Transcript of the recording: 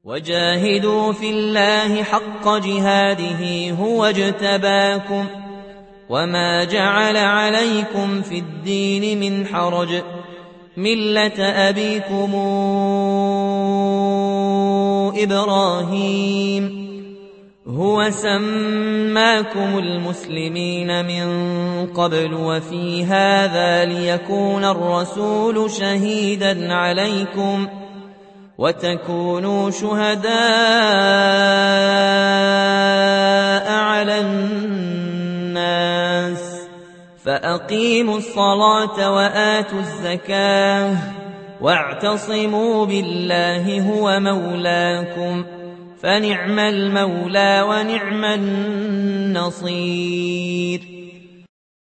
وجاهدوا في الله حق جهاده هو اجتباكم وما جعل عليكم في الدين من حرج ملة أبيكم إبراهيم هو سماكم المسلمين من قبل وفي هذا ليكون الرسول شهيدا عليكم وتكونوا شهداء على الناس فأقيموا الصلاة وآتوا الزكاة واعتصموا بالله هو مولاكم فنعم المولى ونعم النصير